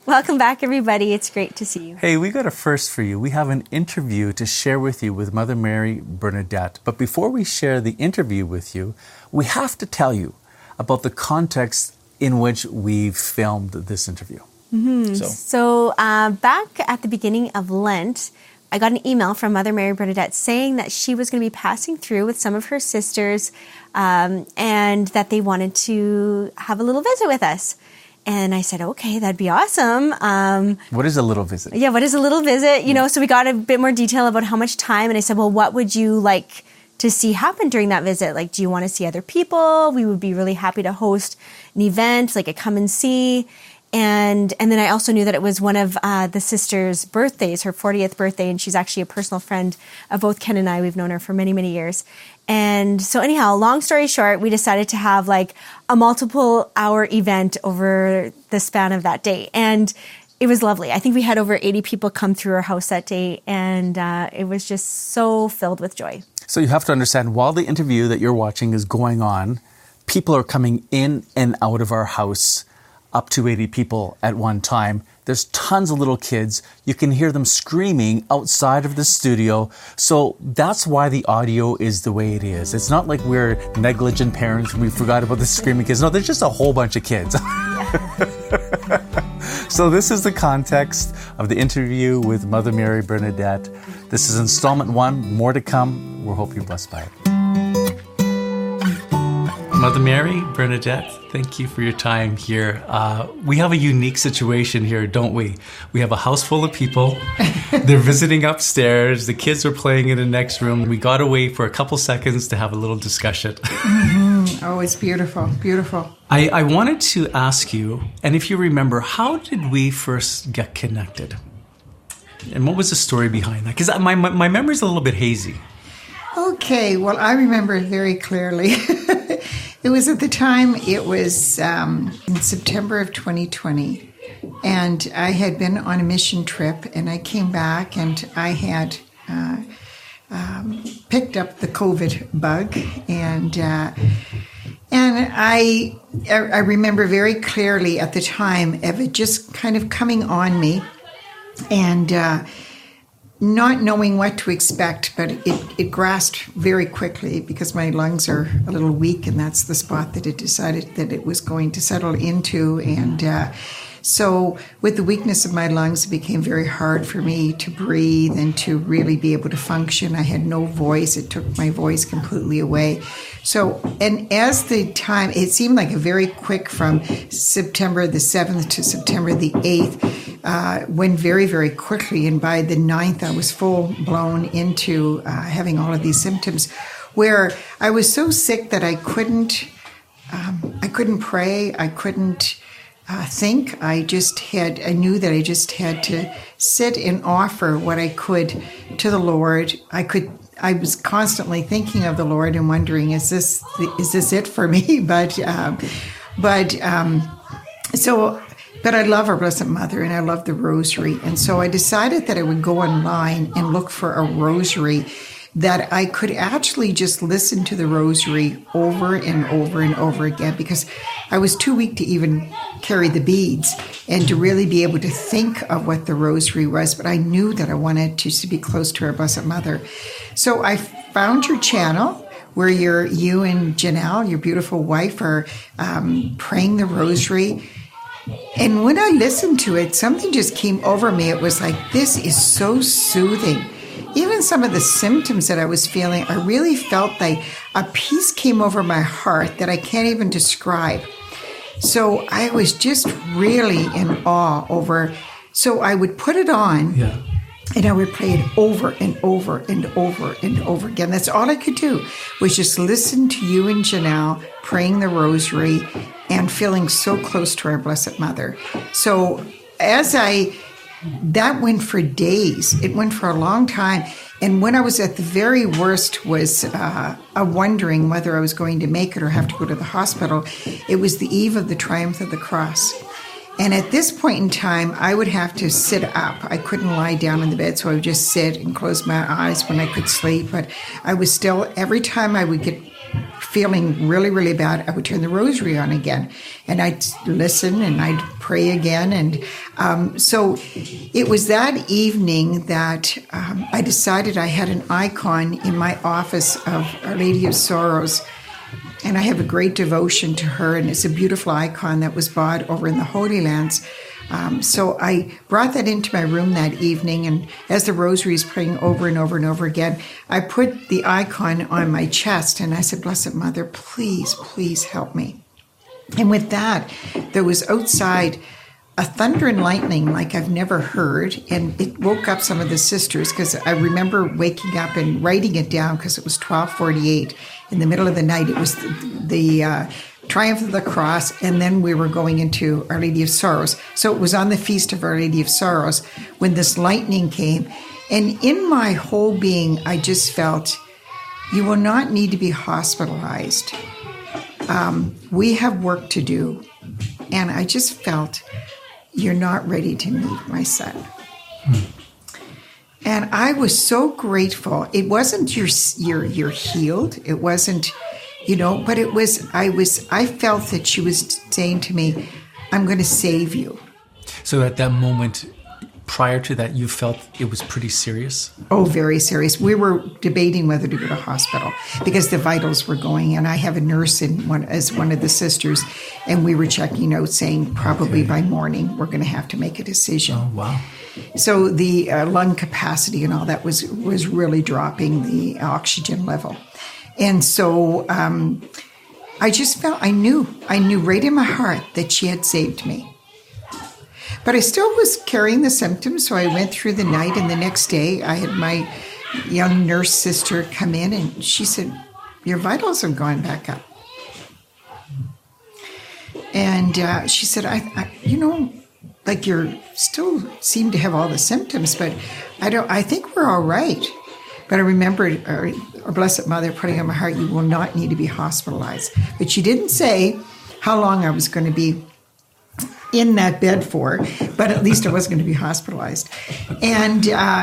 Welcome back, everybody. It's great to see you. Hey, we got a first for you. We have an interview to share with you with Mother Mary Bernadette. But before we share the interview with you, we have to tell you about the context in which we filmed this interview. Mm-hmm. So back at the beginning of Lent, I got an email from Mother Mary Bernadette saying that she was going to be passing through with some of her sisters and that they wanted to have a little visit with us. And I said, okay, that'd be awesome. What is a little visit? Yeah, what is a little visit? You know, so we got a bit more detail about how much time. And I said, well, what would you like to see happen during that visit? Like, do you want to see other people? We would be really happy to host an event, like a come and see. And then I also knew that it was one of the sisters' birthdays, her 40th birthday, and she's actually a personal friend of both Ken and I. We've known her for many, many years. And so anyhow, long story short, we decided to have like a multiple hour event over the span of that day. And it was lovely. I think we had over 80 people come through our house that day, and it was just so filled with joy. So you have to understand, while the interview that you're watching is going on, people are coming in and out of our house, up to 80 people at one time. There's tons of little kids. You can hear them screaming outside of the studio. So that's why the audio is the way it is. It's not like we're negligent parents and we forgot about the screaming kids. No, there's just a whole bunch of kids. So this is the context of the interview with Mother Mary Bernadette. This is installment 1. More to come. We hope you're blessed by it. Mother Mary Bernadette, thank you for your time here. We have a unique situation here, don't we? We have a house full of people. They're visiting upstairs. The kids are playing in the next room. We got away for a couple seconds to have a little discussion. Mm-hmm. Oh, it's beautiful, beautiful. I wanted to ask you, and if you remember, how did we first get connected? And what was the story behind that? Because my memory's a little bit hazy. Okay, well, I remember it very clearly. It was at the time, it was in September of 2020, and I had been on a mission trip, and I came back, and I had picked up the COVID bug, and I remember very clearly at the time of it just kind of coming on me, and not knowing what to expect, but it grasped very quickly because my lungs are a little weak, and that's the spot that it decided that it was going to settle into. And so with the weakness of my lungs, it became very hard for me to breathe and to really be able to function. I had no voice. It took my voice completely away. So, and as the time, it seemed like a very quick from September the 7th to September the 8th, went very, very quickly. And by the 9th, I was full blown into having all of these symptoms where I was so sick that I couldn't pray. I couldn't think. I knew that I just had to sit and offer what I could to the Lord. I was constantly thinking of the Lord and wondering, is this it for me? But I love our Blessed Mother, and I love the Rosary. And so I decided that I would go online and look for a rosary that I could actually just listen to the rosary over and over and over again, because I was too weak to even carry the beads and to really be able to think of what the rosary was. But I knew that I wanted to be close to our Blessed Mother. So I found your channel where you and Janelle, your beautiful wife, are praying the rosary. And when I listened to it, something just came over me. It was like, this is so soothing. Even some of the symptoms that I was feeling, I really felt like a peace came over my heart that I can't even describe. So I was just really in awe over. So I would put it on, and I would play it over and over and over and over again. That's all I could do, was just listen to you and Janelle praying the rosary and feeling so close to our Blessed Mother. So that went for days. It went for a long time. And when I was at the very worst was wondering whether I was going to make it or have to go to the hospital. It was the eve of the Triumph of the Cross. And at this point in time, I would have to sit up. I couldn't lie down in the bed, so I would just sit and close my eyes when I could sleep. But I was still, every time I would get feeling really, really bad, I would turn the rosary on again. And I'd listen and I'd pray again. And so it was that evening that I decided I had an icon in my office of Our Lady of Sorrows. And I have a great devotion to her, and it's a beautiful icon that was bought over in the Holy Lands. So I brought that into my room that evening, and as the rosary is praying over and over and over again, I put the icon on my chest, and I said, Blessed Mother, please, please help me. And with that, there was outside a thunder and lightning like I've never heard, and it woke up some of the sisters, because I remember waking up and writing it down, because it was 12:48 in the middle of the night. It was the Triumph of the Cross, and then we were going into Our Lady of Sorrows. So it was on the Feast of Our Lady of Sorrows when this lightning came, and in my whole being, I just felt, you will not need to be hospitalized. We have work to do, and I just felt, you're not ready to meet my son. And I was so grateful. It wasn't you're healed. It wasn't, but it was, I felt that she was saying to me, I'm going to save you. So at that moment, prior to that, you felt it was pretty serious? Oh, very serious. We were debating whether to go to hospital because the vitals were going, and I have a nurse as one of the sisters, and we were checking out saying probably by morning we're going to have to make a decision. Oh, wow. So the lung capacity and all that was really dropping, the oxygen level. And so I just felt, I knew right in my heart that she had saved me. But I still was carrying the symptoms, so I went through the night, and the next day I had my young nurse sister come in, and she said, your vitals have gone back up. And she said, like you still seem to have all the symptoms, but I think we're all right. But I remembered our Blessed Mother putting on my heart, you will not need to be hospitalized. But she didn't say how long I was going to be in that bed for, but at least I was going to be hospitalized. And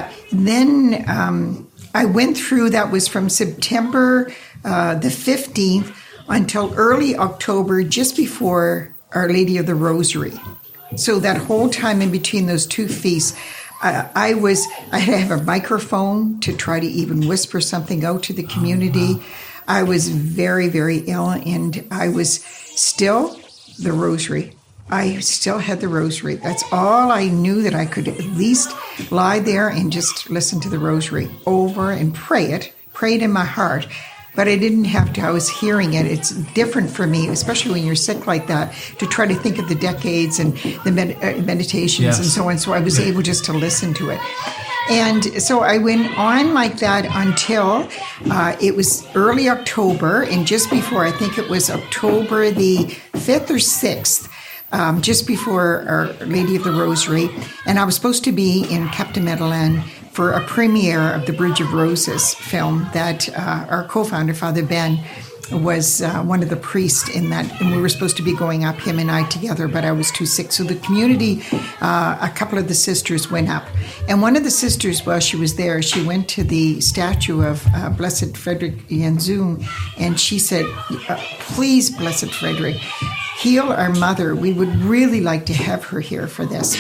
then I went through, that was from September the 15th until early October, just before Our Lady of the Rosary. So that whole time in between those two feasts, I had to have a microphone to try to even whisper something out to the community. I was very, very ill, and I was still the rosary. I still had the rosary. That's all I knew, that I could at least lie there and just listen to the rosary over and pray it in my heart. But I didn't have to, I was hearing it. It's different for me, especially when you're sick like that, to try to think of the decades and the meditations and so on. So I was able just to listen to it. And so I went on like that until it was early October, and just before, I think it was October the 5th or 6th, just before Our Lady of the Rosary, and I was supposed to be in Cap de Madeleine for a premiere of the Bridge of Roses film that our co-founder, Father Ben, was one of the priests in that, and we were supposed to be going up, him and I together, but I was too sick. So the community, a couple of the sisters went up. And one of the sisters, while she was there, she went to the statue of Blessed Frederick Janzoon, and she said, please, Blessed Frederick, heal our mother. We would really like to have her here for this.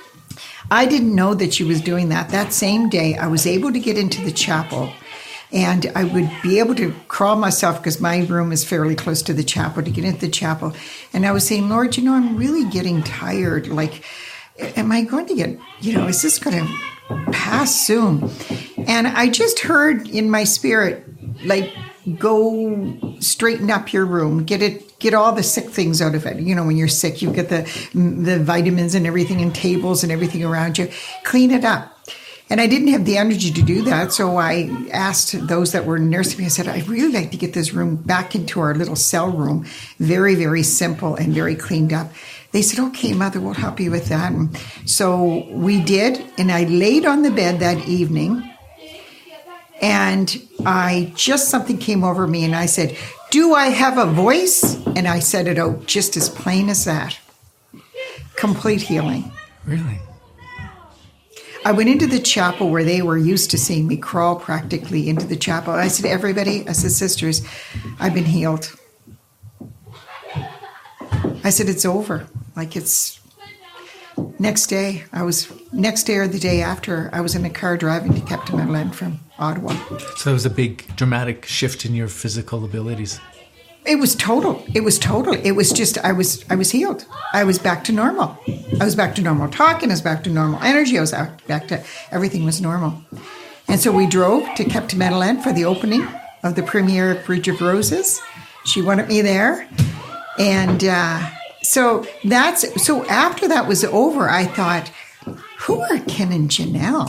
I didn't know that she was doing that. That same day, I was able to get into the chapel, and I would be able to crawl myself, because my room is fairly close to the chapel, to get into the chapel. And I was saying, Lord, I'm really getting tired. Like, am I going to get, is this going to pass soon? And I just heard in my spirit, like, go straighten up your room, get all the sick things out of it. When you're sick, you get the vitamins and everything and tables and everything around you. Clean it up. And I didn't have the energy to do that, so I asked those that were nursing me, I said, I'd really like to get this room back into our little cell room, very, very simple and very cleaned up. They said, okay, Mother, we'll help you with that. And so we did, and I laid on the bed that evening, and something came over me, and I said, do I have a voice? And I said it out just as plain as that. Complete healing. Really? I went into the chapel where they were used to seeing me crawl practically into the chapel. I said, everybody, I said, sisters, I've been healed. I said, it's over. Like it's next day or the day after, I was in a car driving to Captain Madeleine from Ottawa. So there was a big dramatic shift in your physical abilities. It was total. It was just, I was healed. I was back to normal. I was back to normal talking. I was back to normal energy. I was back to, everything was normal. And so we drove to Captain Madeleine for the opening of the premiere of Bridge of Roses. She wanted me there. And so after that was over, I thought, who are Ken and Janelle?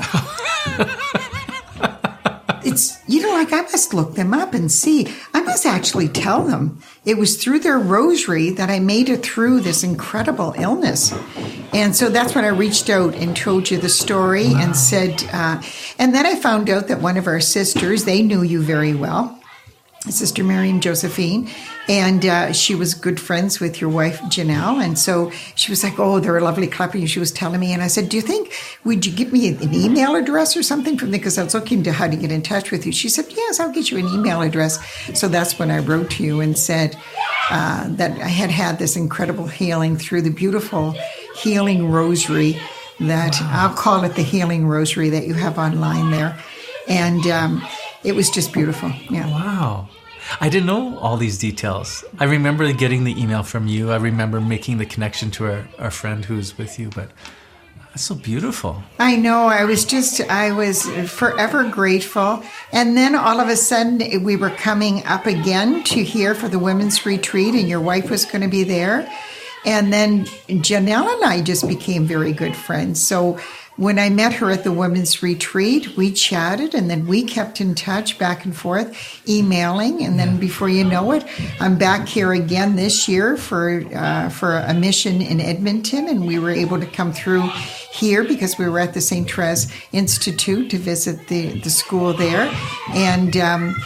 It's, I must look them up and see. I must actually tell them. It was through their rosary that I made it through this incredible illness. And so that's when I reached out and told you the story. Wow. And said, and then I found out that one of our sisters, they knew you very well, Sister Miriam Josephine, and she was good friends with your wife, Janelle. And so she was like, oh, they're a lovely couple. And she was telling me, and I said, would you give me an email address or something from there? Because I was looking to how to get in touch with you. She said, yes, I'll get you an email address. So that's when I wrote to you and said that I had this incredible healing through the beautiful healing rosary that I'll call it the healing rosary that you have online there. And it was just beautiful. Yeah. Wow. I didn't know all these details. I remember getting the email from you. I remember making the connection to our friend who's with you, but that's so beautiful. I know. I was forever grateful. And then all of a sudden we were coming up again to here for the women's retreat, and your wife was going to be there. And then Janelle and I just became very good friends. So when I met her at the women's retreat, we chatted, and then we kept in touch back and forth, emailing. And then before you know it, I'm back here again this year for a mission in Edmonton. And we were able to come through here because we were at the St. Therese Institute to visit the school there. And,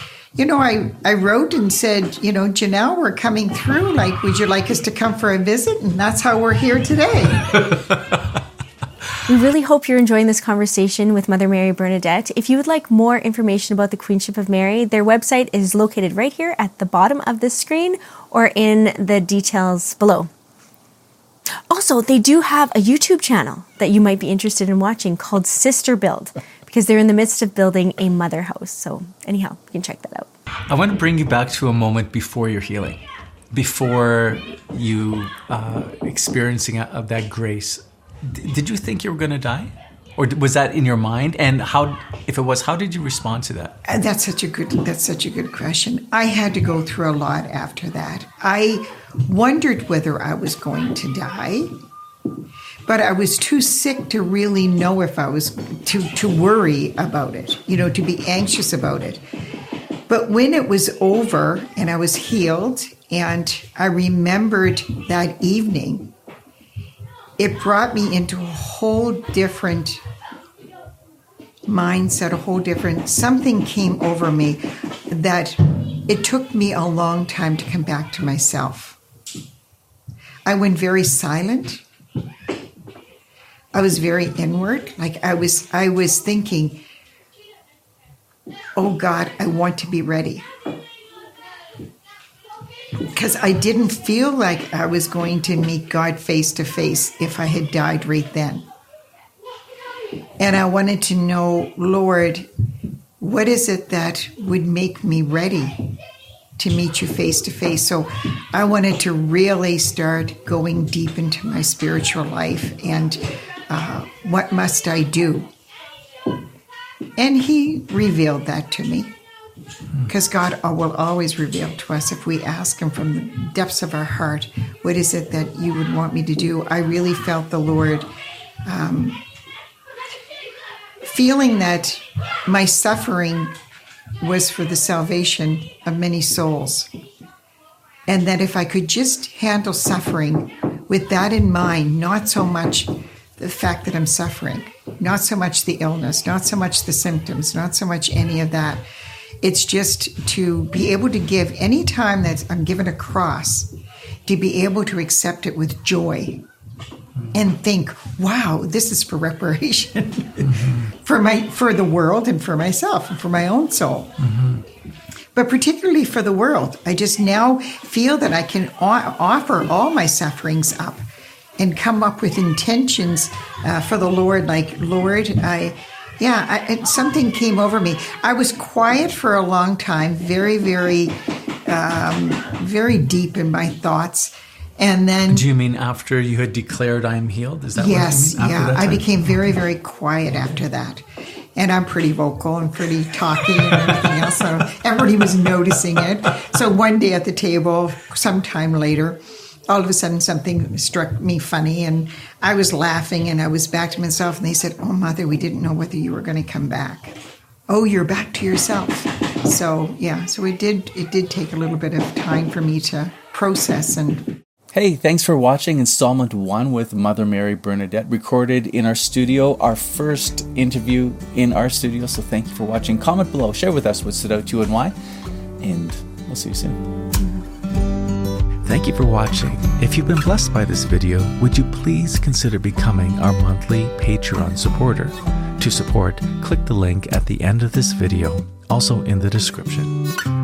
I wrote and said, Janelle, we're coming through. Like, would you like us to come for a visit? And that's how we're here today. We really hope you're enjoying this conversation with Mother Mary Bernadette. If you would like more information about the Queenship of Mary, their website is located right here at the bottom of the screen or in the details below. Also, they do have a YouTube channel that you might be interested in watching called Sister Build, because they're in the midst of building a mother house. So anyhow, you can check that out. I want to bring you back to a moment before your healing, before you experiencing of that grace. Did you think you were going to die? Or was that in your mind? And if it was, how did you respond to that? That's such a good question. I had to go through a lot after that. I wondered whether I was going to die, but I was too sick to really know if I was to worry about it, to be anxious about it. But when it was over and I was healed, and I remembered that evening, it brought me into a whole different mindset, something came over me that it took me a long time to come back to myself. I went very silent. I was very inward. Like I was thinking, oh God, I want to be ready. Because I didn't feel like I was going to meet God face to face if I had died right then. And I wanted to know, Lord, what is it that would make me ready to meet you face to face? So I wanted to really start going deep into my spiritual life and what must I do? And he revealed that to me. Because God will always reveal to us if we ask him from the depths of our heart, what is it that you would want me to do? I really felt the Lord feeling that my suffering was for the salvation of many souls. And that if I could just handle suffering with that in mind, not so much the fact that I'm suffering, not so much the illness, not so much the symptoms, not so much any of that. It's just to be able to give, any time that I'm given a cross, to be able to accept it with joy and think, wow, this is for reparation for the world and for myself and for my own soul. But particularly for the world, I just now feel that I can offer all my sufferings up and come up with intentions for the Lord, like, Lord, something came over me. I was quiet for a long time, very, very, very deep in my thoughts. And then... Do you mean after you had declared I'm healed? Is that yes, what you mean? I became very, very quiet after that. And I'm pretty vocal and pretty talky and everything else. So everybody was noticing it. So one day at the table, sometime later, all of a sudden something struck me funny, and I was laughing, and I was back to myself, and they said, oh, Mother, we didn't know whether you were going to come back. Oh, you're back to yourself. So, so it did take a little bit of time for me to process. And hey, thanks for watching installment 1 with Mother Mary Bernadette, recorded in our studio, our first interview in our studio. So thank you for watching. Comment below, share with us what stood out to you and why, and we'll see you soon. Thank you for watching. If you've been blessed by this video, would you please consider becoming our monthly Patreon supporter? To support, click the link at the end of this video, also in the description.